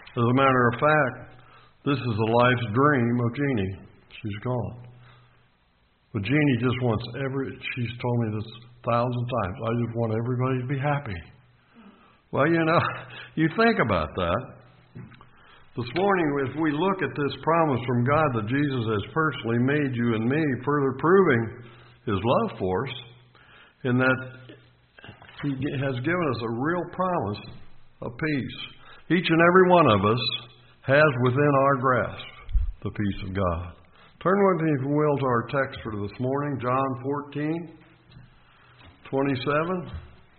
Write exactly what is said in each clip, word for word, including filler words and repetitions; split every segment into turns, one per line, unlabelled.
As a matter of fact, this is the life's dream of Jeannie. She's gone. But Jeannie just wants every, she's told me this a thousand times, I just want everybody to be happy. Well, you know, you think about that. This morning, if we look at this promise from God that Jesus has personally made you and me, further proving His love for us, in that He has given us a real promise of peace. Each and every one of us has within our grasp the peace of God. Turn with me, if you will, to our text for this morning, John fourteen, twenty-seven.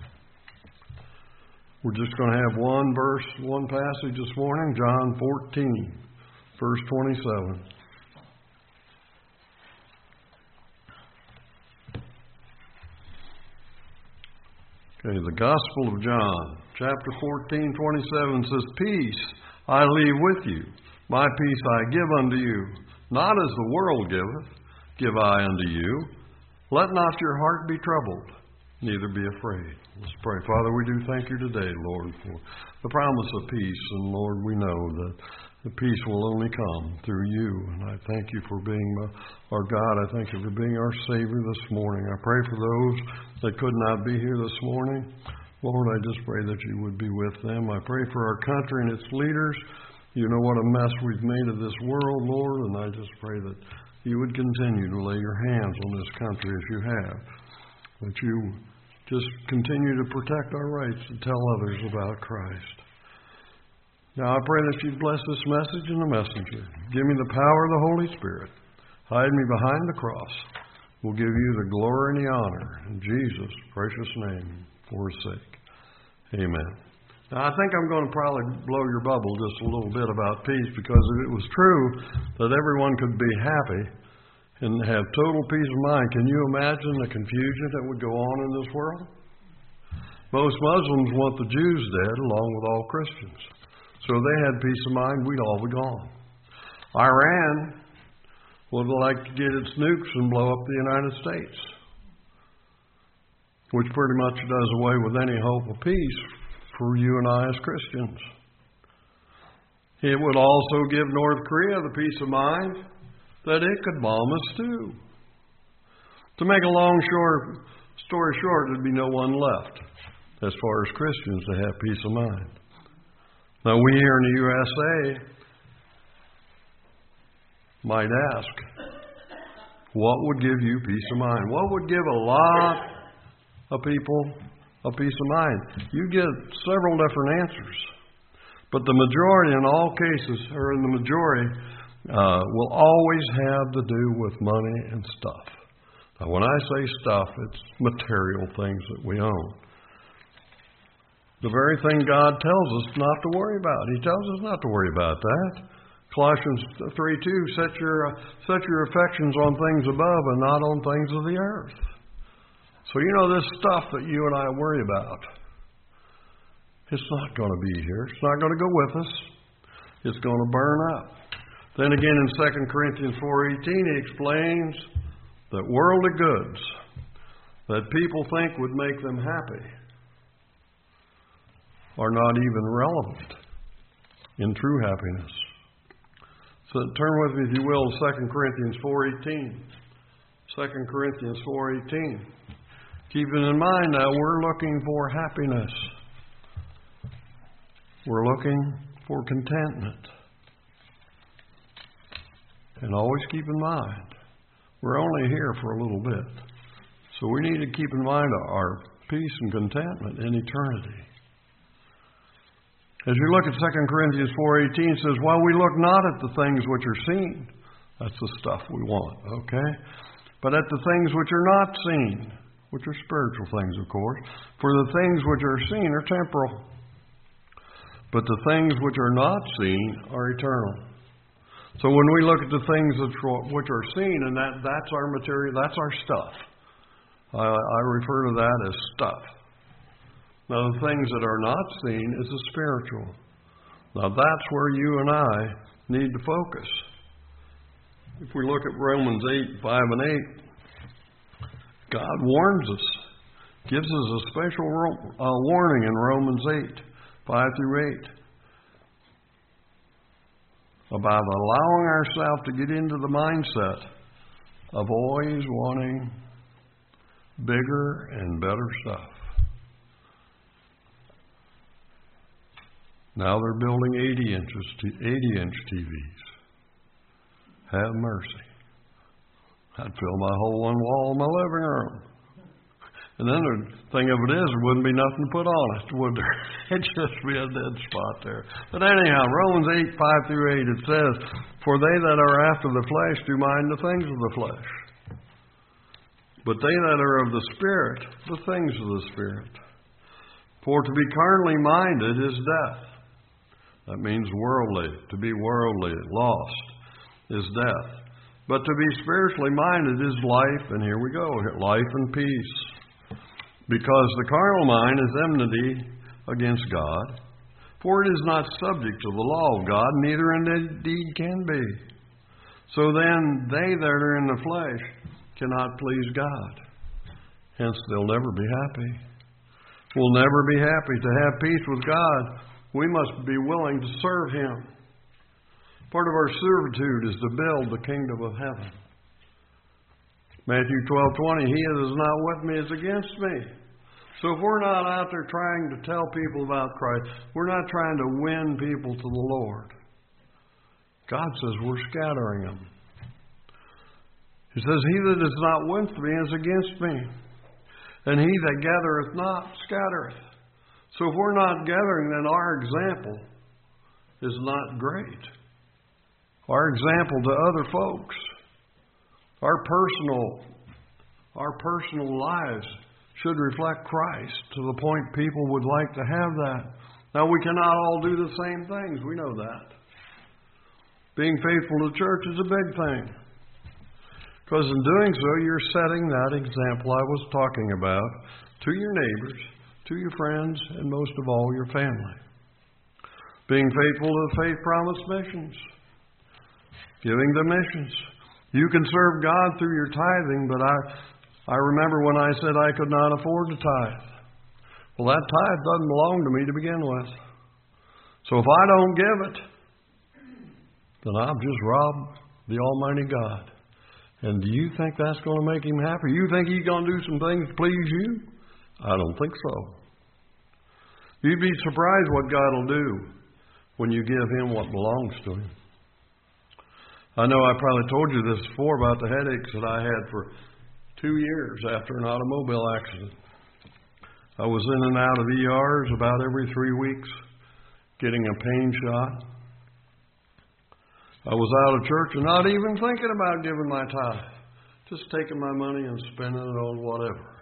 We're just going to have one verse, one passage this morning, John fourteen, verse twenty-seven. Okay, the Gospel of John, chapter fourteen, twenty-seven says, Peace I leave with you, my peace I give unto you. Not as the world giveth, give I unto you. Let not your heart be troubled, neither be afraid. Let's pray. Father, we do thank you today, Lord, for the promise of peace. And Lord, we know that the peace will only come through you. And I thank you for being our God. I thank you for being our Savior this morning. I pray for those that could not be here this morning. Lord, I just pray that you would be with them. I pray for our country and its leaders. You know what a mess we've made of this world, Lord, and I just pray that you would continue to lay your hands on this country as you have. That you just continue to protect our rights to tell others about Christ. Now I pray that you bless this message and the messenger. Give me the power of the Holy Spirit. Hide me behind the cross. We'll give you the glory and the honor in Jesus' precious name for his sake. Amen. Now, I think I'm going to probably blow your bubble just a little bit about peace, because if it was true that everyone could be happy and have total peace of mind, can you imagine the confusion that would go on in this world? Most Muslims want the Jews dead along with all Christians. So if they had peace of mind, we'd all be gone. Iran would like to get its nukes and blow up the United States, which pretty much does away with any hope of peace for you and I as Christians. It would also give North Korea the peace of mind that it could bomb us too. To make a long short story short, there'd be no one left as far as Christians to have peace of mind. Now we here in the U S A might ask, what would give you peace of mind? What would give a lot of people a peace of mind? You get several different answers. But the majority in all cases, or in the majority, uh, will always have to do with money and stuff. Now when I say stuff, it's material things that we own. The very thing God tells us not to worry about. He tells us not to worry about that. Colossians three two, set your, uh, set your affections on things above and not on things of the earth. So you know this stuff that you and I worry about, it's not going to be here. It's not going to go with us. It's going to burn up. Then again in Second Corinthians four eighteen, he explains that worldly goods that people think would make them happy are not even relevant in true happiness. So turn with me, if you will, to Second Corinthians four eighteen. Second Corinthians four eighteen. Keeping in mind now, we're looking for happiness. We're looking for contentment. And always keep in mind, we're only here for a little bit. So we need to keep in mind our peace and contentment in eternity. As you look at Second Corinthians four eighteen, it says, while we look not at the things which are seen, that's the stuff we want, okay? But at the things which are not seen, which are spiritual things, of course. For the things which are seen are temporal, but the things which are not seen are eternal. So when we look at the things which are seen, and that, that's our material, that's our stuff. I, I refer to that as stuff. Now the things that are not seen is the spiritual. Now that's where you and I need to focus. If we look at Romans eight, five and eight, God warns us, gives us a special uh, warning in Romans eight, five through eight. about allowing ourselves to get into the mindset of always wanting bigger and better stuff. Now they're building eighty inches, eighty inch T Vs. Have mercy. I'd fill my whole one wall in my living room. And then the thing of it is, there wouldn't be nothing to put on it, would there? It'd just be a dead spot there. But anyhow, Romans eight, five through eight, it says, "For they that are after the flesh do mind the things of the flesh. But they that are of the Spirit, the things of the Spirit. For to be carnally minded is death." That means worldly. To be worldly, lost, is death. But to be spiritually minded is life, and here we go, life and peace. Because the carnal mind is enmity against God, for it is not subject to the law of God, neither indeed can be. So then they that are in the flesh cannot please God. Hence they'll never be happy. We'll never be happy. To have peace with God, we must be willing to serve Him. Part of our servitude is to build the kingdom of heaven. Matthew twelve twenty, "He that is not with me is against me." So if we're not out there trying to tell people about Christ, we're not trying to win people to the Lord. God says we're scattering them. He says, "He that is not with me is against me, and he that gathereth not scattereth." So if we're not gathering, then our example is not great. Our example to other folks, our personal, our personal lives should reflect Christ to the point people would like to have that. Now, we cannot all do the same things. We know that. Being faithful to church is a big thing. Because in doing so, you're setting that example I was talking about to your neighbors, to your friends, and most of all, your family. Being faithful to the faith promise missions. Giving to missions. You can serve God through your tithing, but I... I remember when I said I could not afford to tithe. Well, that tithe doesn't belong to me to begin with. So if I don't give it, then I've just robbed the Almighty God. And do you think that's going to make Him happy? You think He's going to do some things to please you? I don't think so. You'd be surprised what God will do when you give Him what belongs to Him. I know I probably told you this before about the headaches that I had for two years after an automobile accident. I was in and out of E Rs about every three weeks, getting a pain shot. I was out of church and not even thinking about giving my tithe, just taking my money and spending it on whatever.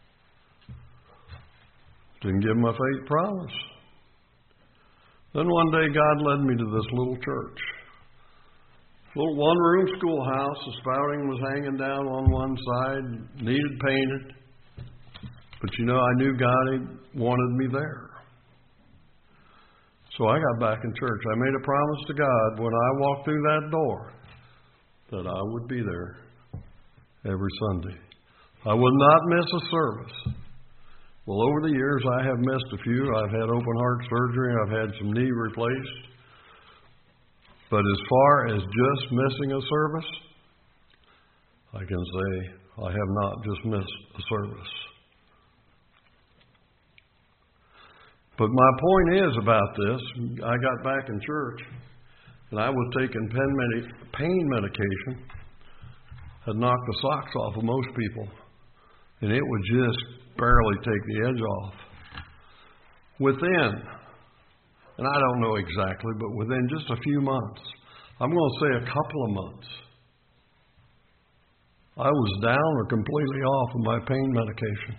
Didn't give my faith promise. Then one day God led me to this little church. Little one-room schoolhouse. The spouting was hanging down on one side, needed painted. But you know, I knew God wanted me there. So I got back in church. I made a promise to God when I walked through that door that I would be there every Sunday. I would not miss a service. Well, over the years, I have missed a few. I've had open heart surgery. I've had some knee replaced. But as far as just missing a service, I can say I have not just missed a service. But my point is about this, I got back in church, and I was taking pain medication, had knocked the socks off of most people, and it would just barely take the edge off. Within, and I don't know exactly, but within just a few months, I'm going to say a couple of months, I was down or completely off of my pain medication.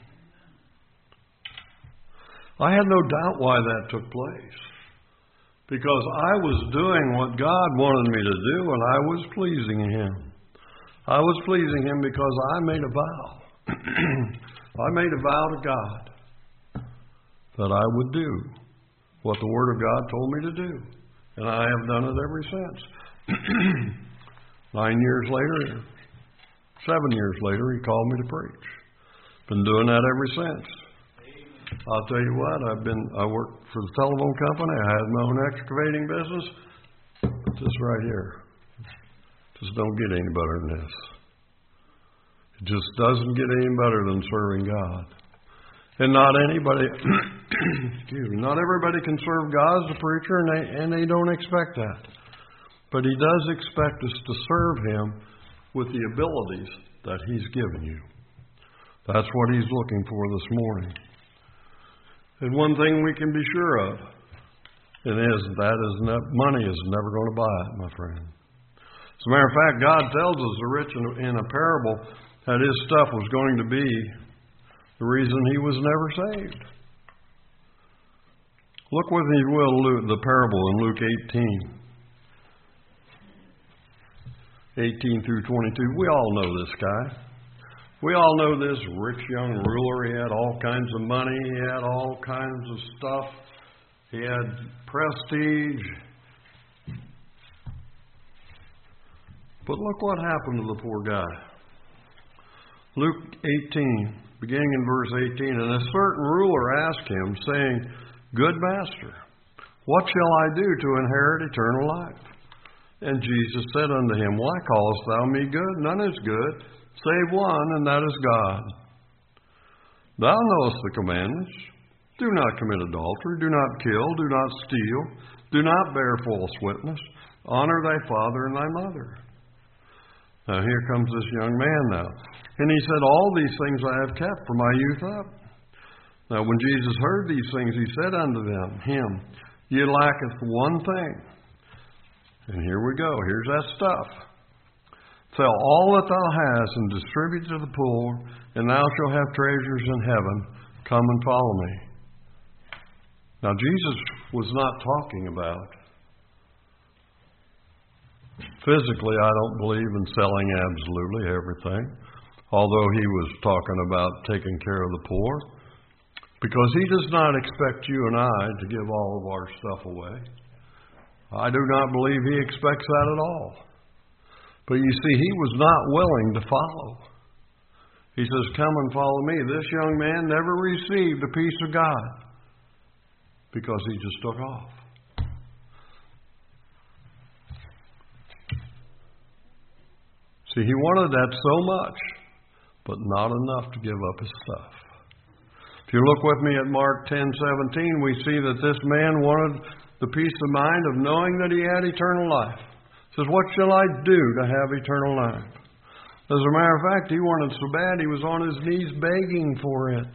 I had no doubt why that took place. Because I was doing what God wanted me to do, and I was pleasing Him. I was pleasing Him because I made a vow. I made a vow to God that I would do what the Word of God told me to do. And I have done it ever since. Nine years later, seven years later, He called me to preach. Been doing that ever since. I'll tell you what, I've been, I worked for the telephone company. I had my own excavating business. but this right here just don't get any better than this. It just doesn't get any better than serving God. And not anybody, excuse me, not everybody can serve God as a preacher, and they, and they don't expect that. But He does expect us to serve Him with the abilities that He's given you. That's what He's looking for this morning. And one thing we can be sure of, and is that is ne- money is never going to buy it, my friend. As a matter of fact, God tells us the rich in, in a parable that his stuff was going to be the reason he was never saved. Look with me, if you will, Luke, the parable in Luke eighteen. eighteen through twenty-two. We all know this guy. We all know this rich young ruler. He had all kinds of money. He had all kinds of stuff. He had prestige. But look what happened to the poor guy. Luke eighteen, beginning in verse eighteen. And a certain ruler asked him, saying, Good master, what shall I do to inherit eternal life? And Jesus said unto him, Why callest thou me good? None is good, save one, and that is God. Thou knowest the commandments. Do not commit adultery. Do not kill. Do not steal. Do not bear false witness. Honor thy father and thy mother. Now here comes this young man now. And he said, All these things I have kept from my youth up. Now when Jesus heard these things, he said unto them, him, Ye lacketh one thing. And here we go. Here's that stuff. Sell all that thou hast and distribute to the poor, and thou shalt have treasures in heaven. Come and follow me. Now Jesus was not talking about physically, I don't believe in selling absolutely everything, although he was talking about taking care of the poor, because he does not expect you and I to give all of our stuff away. I do not believe he expects that at all. But you see, he was not willing to follow. He says, Come and follow me. This young man never received a piece of God because he just took off. See, he wanted that so much, but not enough to give up his stuff. If you look with me at Mark ten seventeen, we see that this man wanted the peace of mind of knowing that he had eternal life. He says, What shall I do to have eternal life? As a matter of fact, he wanted so bad he was on his knees begging for it.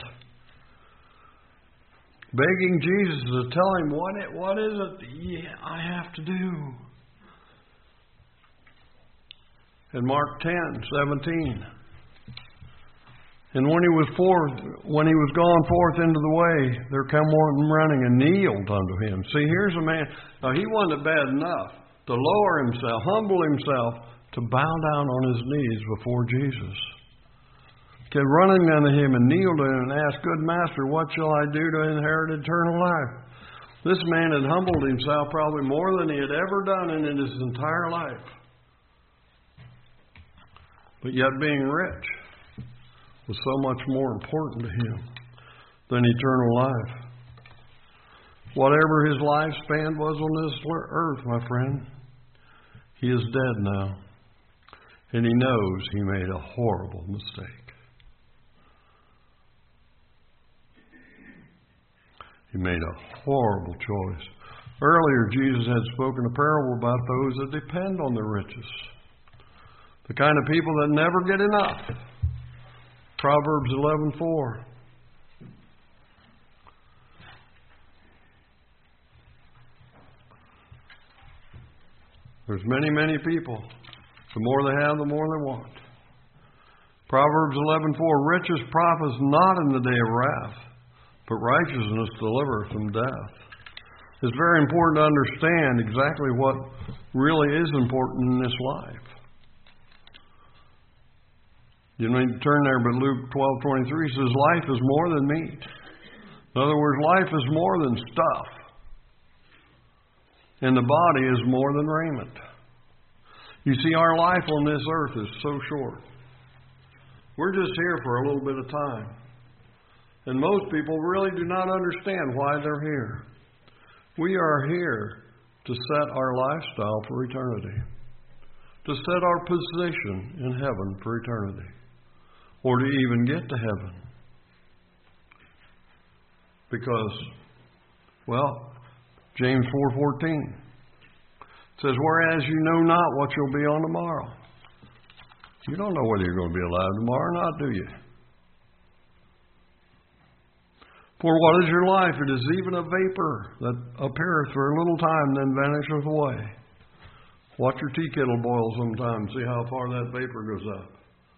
Begging Jesus to tell him, what, it, what is it yeah, I have to do? In Mark ten seventeen. And when he was forth, when he was gone forth into the way, there came one running and kneeled unto him. See, here's a man. Now he wasn't bad enough to lower himself, humble himself, to bow down on his knees before Jesus. He came running unto him and kneeled to him and asked, Good master, what shall I do to inherit eternal life? This man had humbled himself probably more than he had ever done in his entire life. But yet being rich was so much more important to him than eternal life. Whatever his lifespan was on this earth, my friend, he is dead now. And he knows he made a horrible mistake. He made a horrible choice. Earlier, Jesus had spoken a parable about those that depend on their riches. The kind of people that never get enough. Proverbs eleven four. There's many, many people. The more they have, the more they want. Proverbs eleven four. Riches profits not in the day of wrath, but righteousness delivereth from death. It's very important to understand exactly what really is important in this life. You need to turn there, but Luke twelve twenty-three says, Life is more than meat. In other words, life is more than stuff. And the body is more than raiment. You see, our life on this earth is so short. We're just here for a little bit of time. And most people really do not understand why they're here. We are here to set our lifestyle for eternity, to set our position in heaven for eternity, or to even get to heaven. Because, well, James four fourteen says, whereas you know not what you'll be on tomorrow. You don't know whether you're going to be alive tomorrow or not, do you? For what is your life? It is even a vapor that appeareth for a little time, then vanisheth away. Watch your tea kettle boil sometime. See how far that vapor goes up.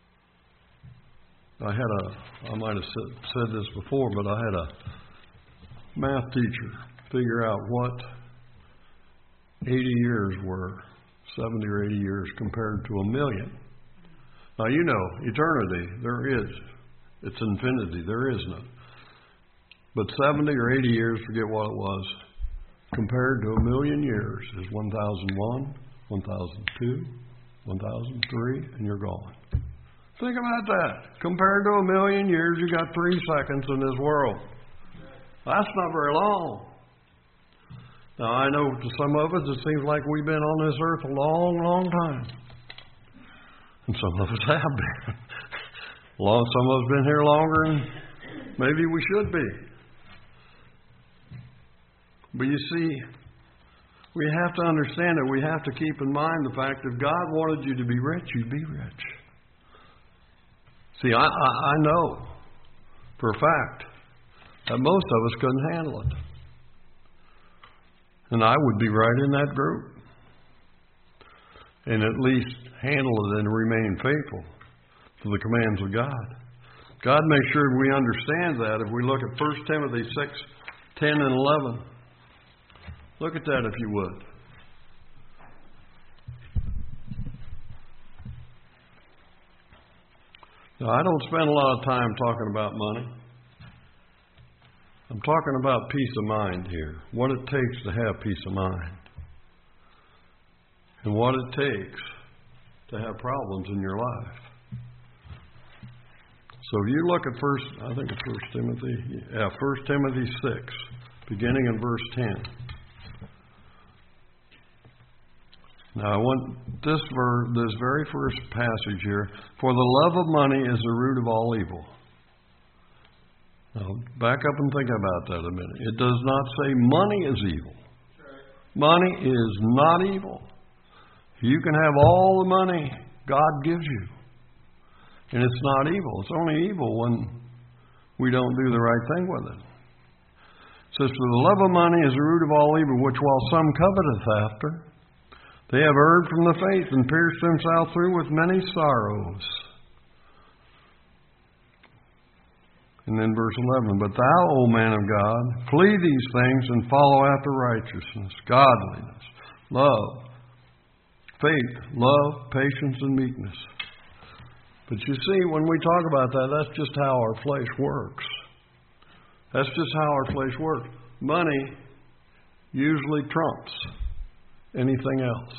I had a, I might have said, said this before, but I had a math teacher figure out what eighty years were, seventy or eighty years compared to a million. Now, you know, eternity, there is. It's infinity. There is none. But seventy or eighty years, forget what it was, compared to a million years is one thousand one, one thousand two, one thousand three, and you're gone. Think about that. Compared to a million years, you got three seconds in this world. That's not very long. Now, I know to some of us, it seems like we've been on this earth a long, long time. And some of us have been. Long, some of us been here longer than maybe we should be. But you see, we have to understand that we have to keep in mind the fact that if God wanted you to be rich, you'd be rich. See, I, I, I know for a fact that most of us couldn't handle it. And I would be right in that group. And at least handle it and remain faithful to the commands of God. God makes sure we understand that if we look at First Timothy six, ten, and eleven. Look at that if you would. Now, I don't spend a lot of time talking about money. I'm talking about peace of mind here. What it takes to have peace of mind. And what it takes to have problems in your life. So if you look at first, I think it's First Timothy, yeah, First Timothy six, beginning in verse ten. Now I want this ver- this very first passage here. For the love of money is the root of all evil. Now back up and think about that a minute. It does not say money is evil. Money is not evil. You can have all the money God gives you. And it's not evil. It's only evil when we don't do the right thing with it. It says, for the love of money is the root of all evil, which while some coveteth after, they have erred from the faith and pierced themselves through with many sorrows. And then verse eleven, but thou, O man of God, flee these things and follow after righteousness, godliness, love, faith, love, patience, and meekness. But you see, when we talk about that, that's just how our flesh works. That's just how our flesh works. Money usually trumps anything else.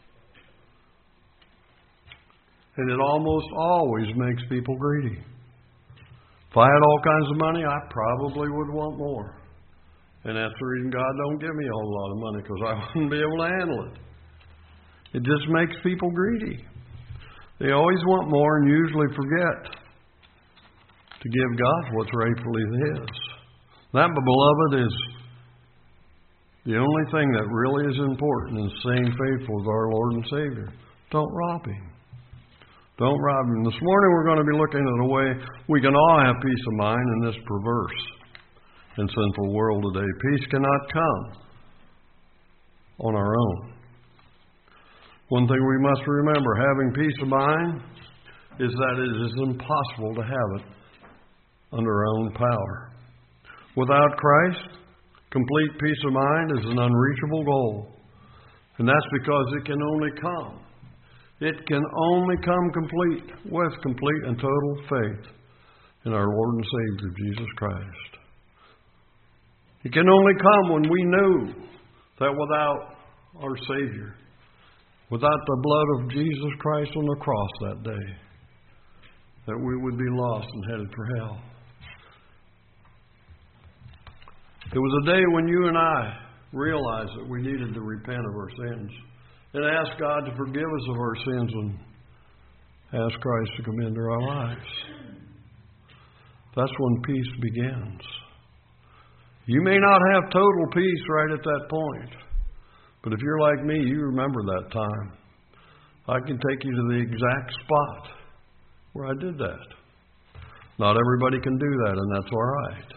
And it almost always makes people greedy. If I had all kinds of money, I probably would want more. And that's the reason God don't give me a whole lot of money, because I wouldn't be able to handle it. It just makes people greedy. They always want more and usually forget to give God what's rightfully His. That, beloved, is the only thing that really is important in staying faithful to our Lord and Savior. Don't rob Him. Don't rob Him. This morning we're going to be looking at a way we can all have peace of mind in this perverse and sinful world today. Peace cannot come on our own. One thing we must remember, having peace of mind, is that it is impossible to have it under our own power. Without Christ, complete peace of mind is an unreachable goal. And that's because it can only come. It can only come complete with complete and total faith in our Lord and Savior, Jesus Christ. It can only come when we know that without our Savior, without the blood of Jesus Christ on the cross that day, that we would be lost and headed for hell. It was a day when you and I realized that we needed to repent of our sins and ask God to forgive us of our sins and ask Christ to come into our lives. That's when peace begins. You may not have total peace right at that point, but if you're like me, you remember that time. I can take you to the exact spot where I did that. Not everybody can do that, and that's all right.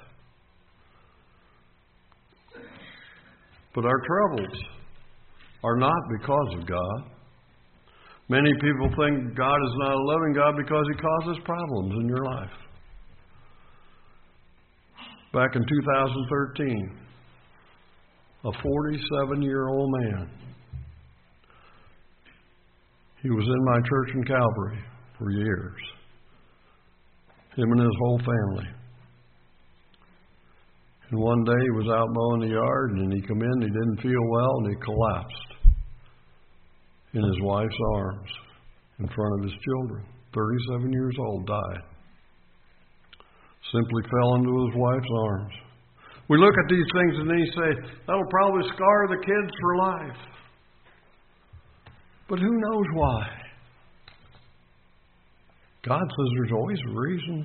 But our troubles are not because of God. Many people think God is not a loving God because He causes problems in your life. Back in two thousand thirteen, a forty-seven-year-old man, he was in my church in Calvary for years, him and his whole family. And one day he was out mowing the yard, and he come in, he didn't feel well, and he collapsed in his wife's arms in front of his children. thirty-seven years old, died. Simply fell into his wife's arms. We look at these things and they say, that'll probably scar the kids for life. But who knows why? God says there's always a reason.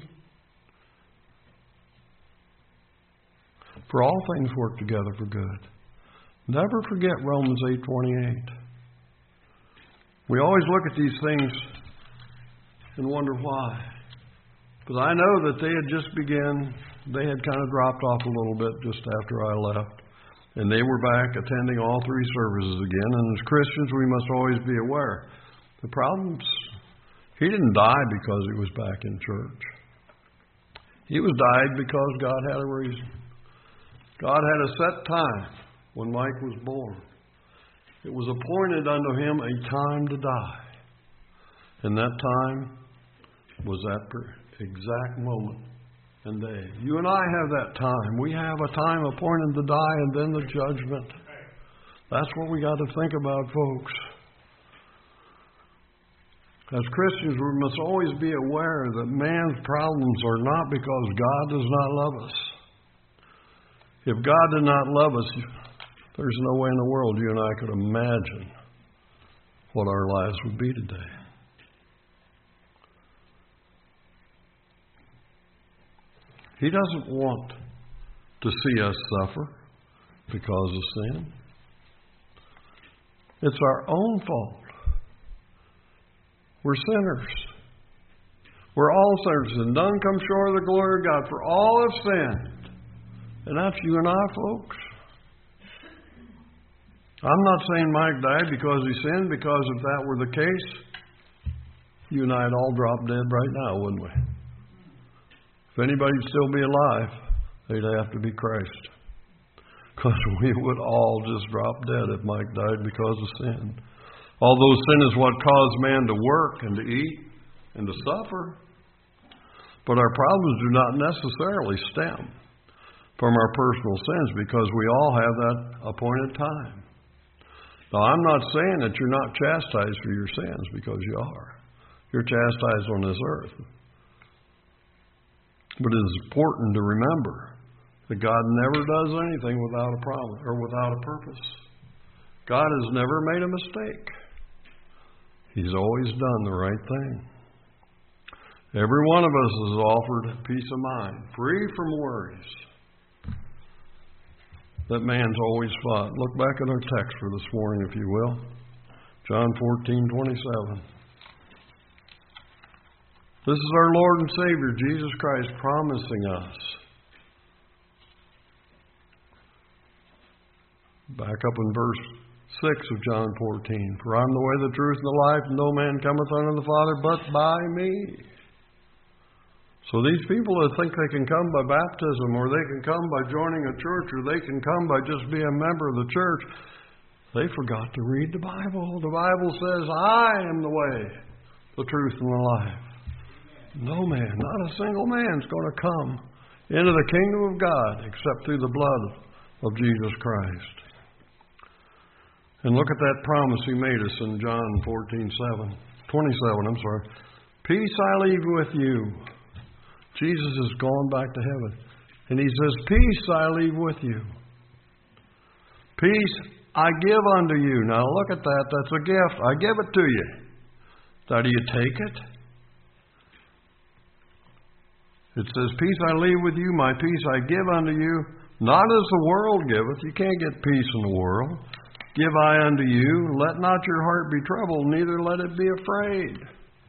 For all things work together for good. Never forget Romans eight twenty-eight. We always look at these things and wonder why. But I know that they had just begun, they had kind of dropped off a little bit just after I left. And they were back attending all three services again. And as Christians, we must always be aware. The problem's, he didn't die because he was back in church. He was died because God had a reason. God had a set time when Mike was born. It was appointed unto him a time to die. And that time was that exact moment and day. You and I have that time. We have a time appointed to die and then the judgment. That's what we got to think about, folks. As Christians, we must always be aware that man's problems are not because God does not love us. If God did not love us, there's no way in the world you and I could imagine what our lives would be today. He doesn't want to see us suffer because of sin. It's our own fault. We're sinners. We're all sinners, and none come short of the glory of God, for all have sinned. And that's you and I, folks. I'm not saying Mike died because he sinned, because if that were the case, you and I'd all drop dead right now, wouldn't we? If anybody'd still be alive, they'd have to be Christ. Because we would all just drop dead if Mike died because of sin. Although sin is what caused man to work and to eat and to suffer. But our problems do not necessarily stem from our personal sins, because we all have that appointed time. Now, I'm not saying that you're not chastised for your sins, because you are. You're chastised on this earth. But it is important to remember that God never does anything without a promise or without a purpose. God has never made a mistake. He's always done the right thing. Every one of us is offered peace of mind, free from worries that man's always fought. Look back at our text for this morning, if you will. John fourteen twenty-seven. This is our Lord and Savior, Jesus Christ, promising us. Back up in verse six of John fourteen. For I'm the way, the truth, and the life, and no man cometh unto the Father but by me. So these people that think they can come by baptism, or they can come by joining a church, or they can come by just being a member of the church, they forgot to read the Bible. The Bible says, I am the way, the truth, and the life. No man, not a single man is going to come into the kingdom of God except through the blood of Jesus Christ. And look at that promise He made us in John fourteen seven, twenty-seven, I'm sorry. Peace I leave with you. Jesus has gone back to heaven. And He says, peace I leave with you. Peace I give unto you. Now look at that. That's a gift. I give it to you. Now do you take it? It says, peace I leave with you, my peace I give unto you, not as the world giveth. You can't get peace in the world. Give I unto you. Let not your heart be troubled, neither let it be afraid.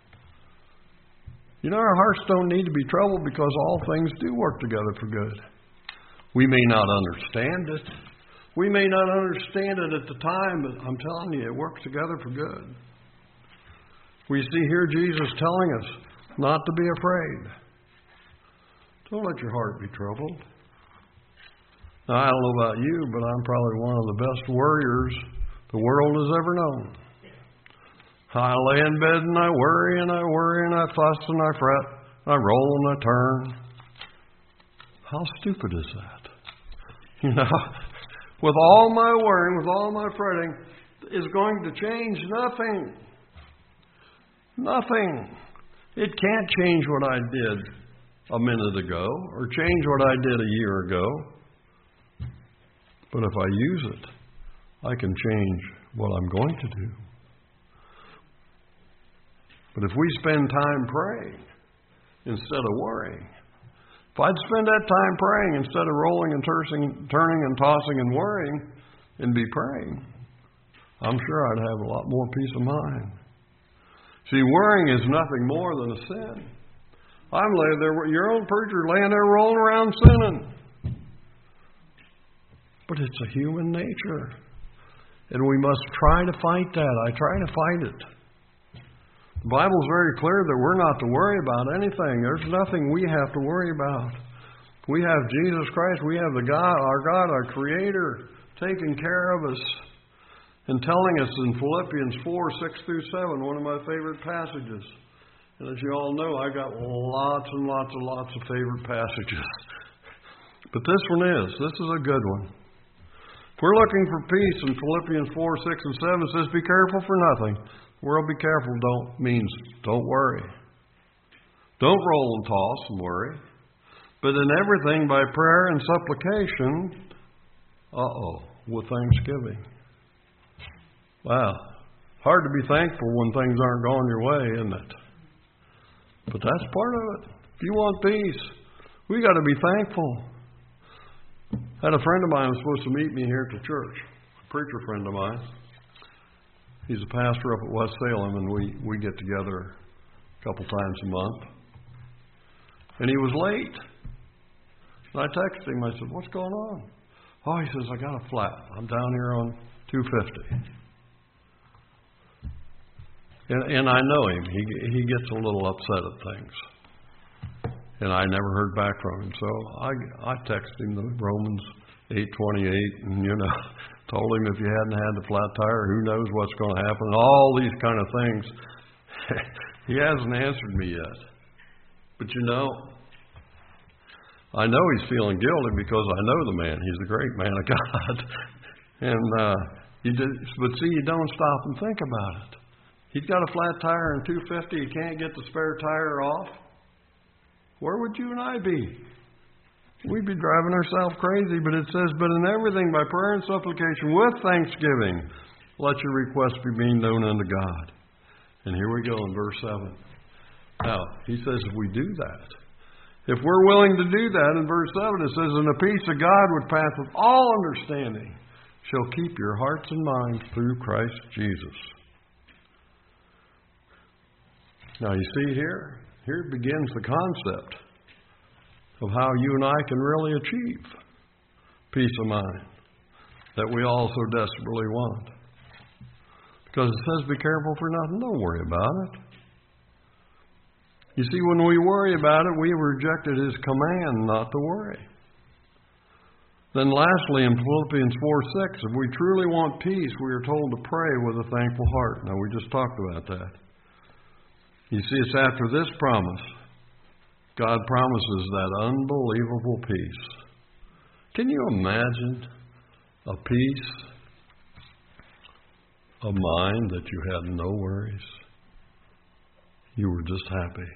You know, our hearts don't need to be troubled because all things do work together for good. We may not understand it. We may not understand it at the time, but I'm telling you, it works together for good. We see here Jesus telling us not to be afraid. Don't let your heart be troubled. Now, I don't know about you, but I'm probably one of the best worriers the world has ever known. I lay in bed and I worry and I worry and I fuss and I fret. I roll and I turn. How stupid is that? You know, with all my worrying, with all my fretting, is going to change nothing. Nothing. It can't change what I did a minute ago or change what I did a year ago. But if I use it, I can change what I'm going to do. But if we spend time praying instead of worrying, if I'd spend that time praying instead of rolling and tursing, turning and tossing and worrying and be praying, I'm sure I'd have a lot more peace of mind. See, worrying is nothing more than a sin. I'm laying there, your own preacher laying there rolling around sinning. But it's a human nature. And we must try to fight that. I try to fight it. The Bible's very clear that we're not to worry about anything. There's nothing we have to worry about. We have Jesus Christ. We have the God, our God, our Creator, taking care of us and telling us in Philippians four, six through seven, one of my favorite passages. And as you all know, I got lots and lots and lots of favorite passages. But this one is. This is a good one. If we're looking for peace in Philippians four, six, and seven, it says, be careful for nothing. Well, be careful don't means don't worry. Don't roll and toss and worry. But in everything by prayer and supplication, uh-oh, with thanksgiving. Wow. Hard to be thankful when things aren't going your way, isn't it? But that's part of it. If you want peace, we got to be thankful. I had a friend of mine who was supposed to meet me here at the church, a preacher friend of mine. He's a pastor up at West Salem, and we, we get together a couple times a month. And he was late. And I texted him. I said, what's going on? Oh, he says, I got a flat. I'm down here on two fifty. And, and I know him. He he gets a little upset at things. And I never heard back from him. So I, I texted him the Romans eight twenty-eight, and, you know, told him if you hadn't had the flat tire, who knows what's going to happen. All these kind of things. He hasn't answered me yet. But, you know, I know he's feeling guilty because I know the man. He's a great man of God. and uh, he did, But, see, you don't stop and think about it. He's got a flat tire in two fifty. He can't get the spare tire off. Where would you and I be? We'd be driving ourselves crazy. But it says, but in everything by prayer and supplication with thanksgiving, let your requests be made known unto God. And here we go in verse seven. Now, he says if we do that, if we're willing to do that, in verse seven it says, and the peace of God which passeth all understanding shall keep your hearts and minds through Christ Jesus. Now you see here, here begins the concept of how you and I can really achieve peace of mind that we all so desperately want. Because it says be careful for nothing. Don't worry about it. You see, when we worry about it, we have rejected His command not to worry. Then lastly, in Philippians four six, if we truly want peace, we are told to pray with a thankful heart. Now, we just talked about that. You see, it's after this promise, God promises that unbelievable peace. Can you imagine a peace of mind that you had no worries? You were just happy.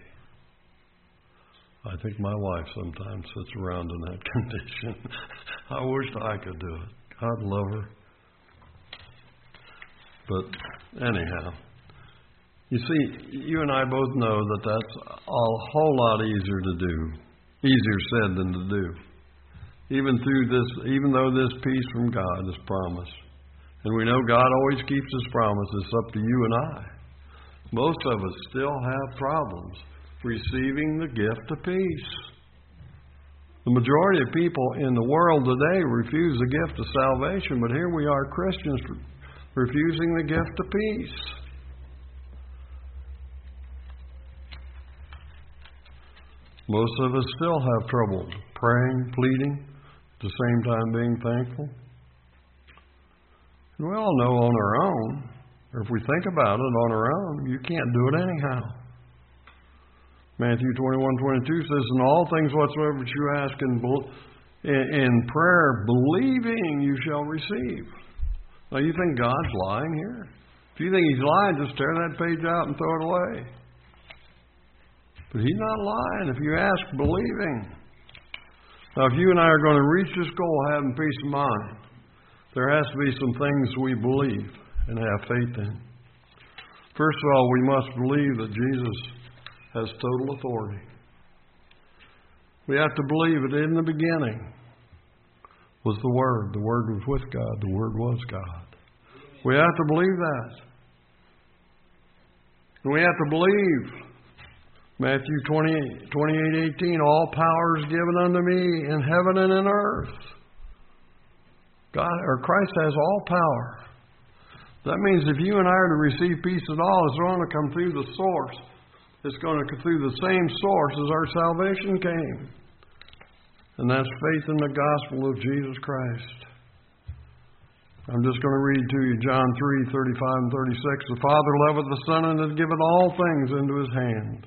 I think my wife sometimes sits around in that condition. I wish I could do it. God love her. But anyhow, you see, you and I both know that that's a whole lot easier to do, easier said than to do. Even through this, even though this peace from God is promised. And we know God always keeps His promise. It's up to you and I. Most of us still have problems receiving the gift of peace. The majority of people in the world today refuse the gift of salvation, but here we are, Christians, refusing the gift of peace. Most of us still have trouble praying, pleading, at the same time being thankful. And we all know on our own, or if we think about it on our own, you can't do it anyhow. Matthew twenty-one twenty-two says, "In all things whatsoever that you ask in, in prayer, believing you shall receive." Now you think God's lying here? If you think He's lying, just tear that page out and throw it away. But He's not lying if you ask believing. Now if you and I are going to reach this goal, having peace of mind, there has to be some things we believe and have faith in. First of all, we must believe that Jesus has total authority. We have to believe that in the beginning was the Word. The Word was with God. The Word was God. We have to believe that. And we have to believe Matthew twenty-eight, twenty-eight eighteen, "All power is given unto me in heaven and in earth." God, or Christ has all power. That means if you and I are to receive peace at all, it's going to come through the source. It's going to come through the same source as our salvation came. And that's faith in the gospel of Jesus Christ. I'm just going to read to you John three, thirty-five and thirty-six. "The Father loveth the Son and hath given all things into His hand.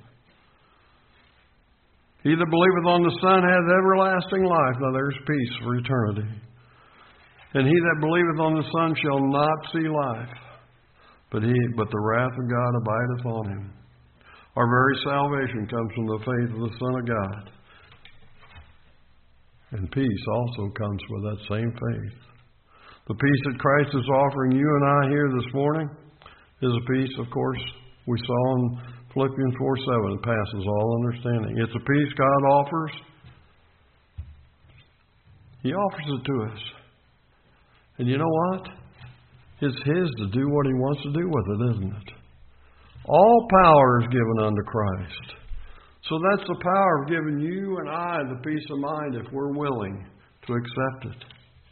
He that believeth on the Son hath everlasting life." Now there's peace for eternity. "And he that believeth on the Son shall not see life, but he but the wrath of God abideth on him." Our very salvation comes from the faith of the Son of God. And peace also comes with that same faith. The peace that Christ is offering you and I here this morning is a peace, of course, we saw in Philippians four seven. It passes all understanding. It's a peace God offers. He offers it to us. And you know what? It's His to do what He wants to do with it, isn't it? All power is given unto Christ. So that's the power of giving you and I the peace of mind if we're willing to accept it.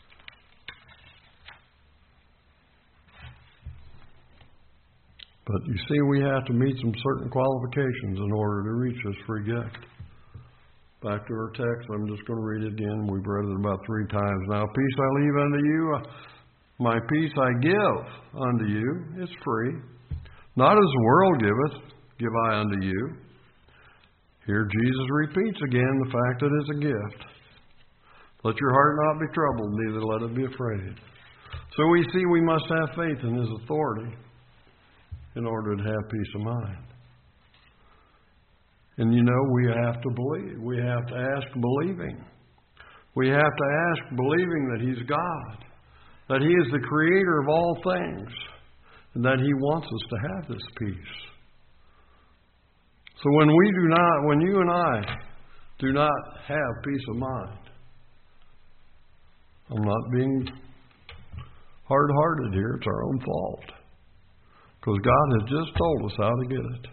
But you see, we have to meet some certain qualifications in order to reach this free gift. Back to our text, I'm just going to read it again. We've read it about three times now. "Peace I leave unto you, my peace I give unto you." It's free. "Not as the world giveth, give I unto you." Here Jesus repeats again the fact that it's a gift. "Let your heart not be troubled, neither let it be afraid." So we see we must have faith in His authority in order to have peace of mind. And you know, we have to believe. We have to ask believing. We have to ask believing that He's God, that He is the creator of all things, and that He wants us to have this peace. So when we do not, when you and I do not have peace of mind, I'm not being hard-hearted here. It's our own fault. Because God has just told us how to get it.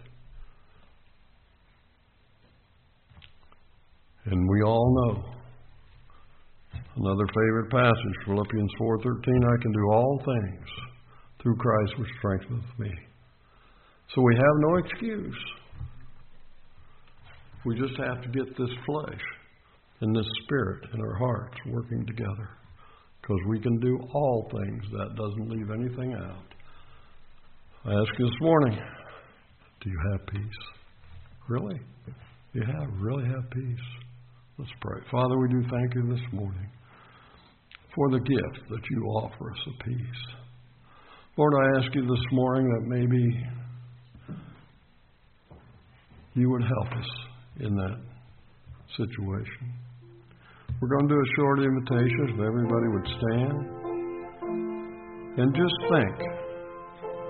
And we all know. Another favorite passage, Philippians four thirteen, "I can do all things through Christ which strengtheneth me." So we have no excuse. We just have to get this flesh and this spirit in our hearts working together. Because we can do all things. That doesn't leave anything out. I ask you this morning, do you have peace? Really? You have, really have peace. Let's pray. Father, we do thank You this morning for the gift that You offer us of peace. Lord, I ask You this morning that maybe You would help us in that situation. We're going to do a short invitation if everybody would stand and just think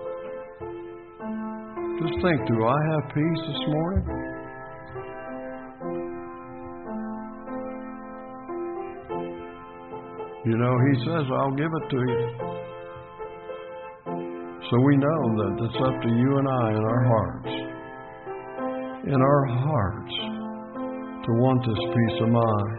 Just think, do I have peace this morning? You know, He says, I'll give it to you. So we know that it's up to you and I in our hearts, in our hearts, to want this peace of mind.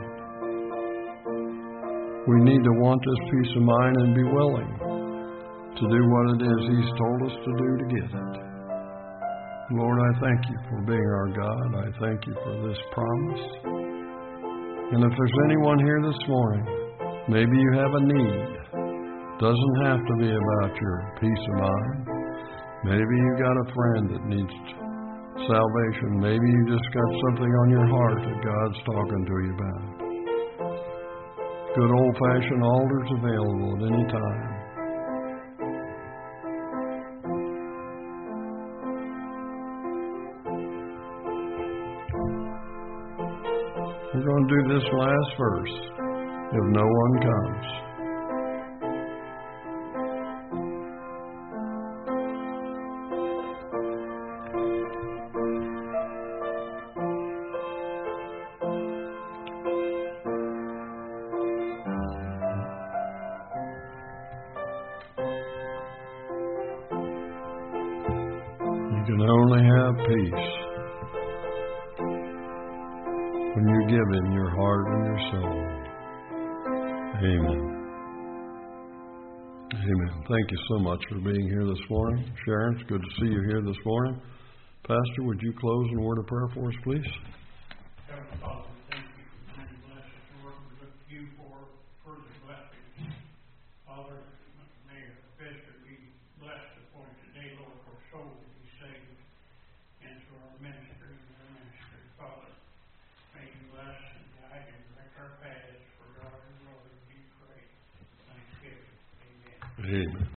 We need to want this peace of mind and be willing to do what it is He's told us to do to get it. Lord, I thank you for being our God. I thank you for this promise. And if there's anyone here this morning, maybe you have a need. Doesn't have to be about your peace of mind. Maybe you got a friend that needs salvation. Maybe you just got something on your heart that God's talking to you about. Good old-fashioned altars available at any time. We're going to do this last verse. If no one comes. You can only have peace when you give Him your heart and your soul. Amen. Amen. Thank you so much for being here this morning. Sharon, it's good to see you here this morning. Pastor, would you close in a word of prayer for us, please?
Heavenly Father, thank you for many blessings. Lord, we look to you for further blessings. Father, may our visitor be blessed upon today, Lord, for souls to be saved, and through our ministry and our ministry. Father, may you bless and guide and direct our paths for God and glory. Be praised. Thanksgiving. Amen.
Amen.